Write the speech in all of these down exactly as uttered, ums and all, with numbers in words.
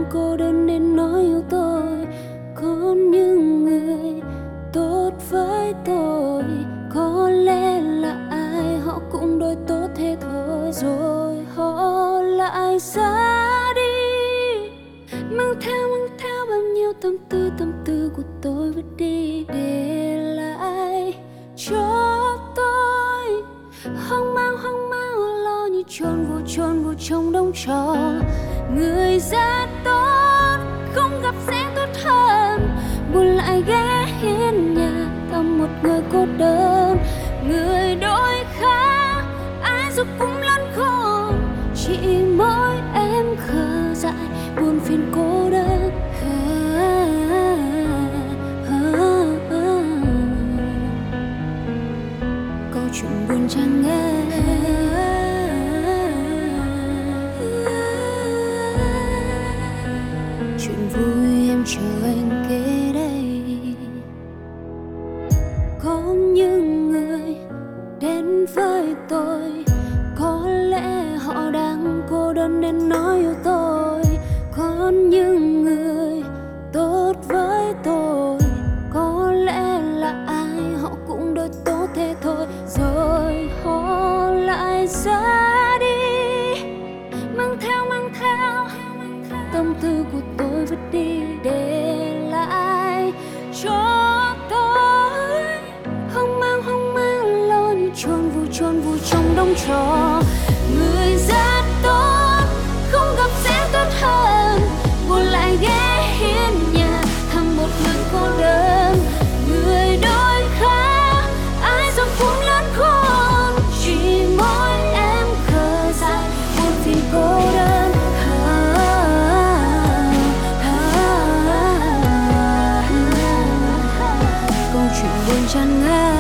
cô đơn nên nói yêu tôi. Có những người tốt với tôi, có lẽ là ai họ cũng đối tốt thế thôi. Rồi họ lại ra đi, mang theo mang theo bao nhiêu tâm tư tâm tư của tôi vứt đi, để lại cho tôi hoang mang hoang mang lo như chôn vùi chôn vùi trong đống tro. Người rất tốt không gặp sẽ tốt hơn, buồn lại ghé hiên nhà thăm một người cô đơn. Người đôi khác ai giúp cũng lẫn khổ, chỉ mỗi em khờ dại buồn phiền cô đơn. Câu chuyện buồn chẳng nghe, chuyện vui em chờ anh kể đây. Có những người đến với tôi, có lẽ họ đang cô đơn nên nói yêu tôi. Có những người tốt với tôi, có lẽ là ai họ cũng đối tốt thế thôi. Rồi họ lại ra đi, mang theo mang theo tâm tư của tôi vứt đi, để lại cho tôi hoang mang hoang mang lo như chôn vùi chôn vùi trong đống tro. Người rất tốt không gặp sẽ tốt hơn, buồn lại ghé hiên nhà thăm một người cô đơn. Người đôi khác ai rồi cũng lớn khôn, chỉ mỗi em khờ dại buồn phiền cô đơn. Câu chuyện buồn chẳng nghe,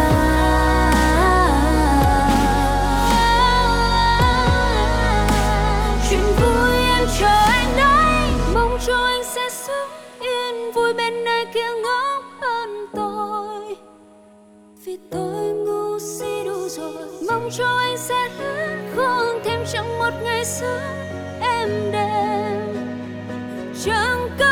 chuyện vui em chờ anh đấy, mong cho anh sẽ sống yên vui bên nơi kia ngốc hơn tôi. Vì tôi ngu si đủ rồi, mong cho anh sẽ lớn khôn thêm trong một ngày sống êm đềm. Chẳng có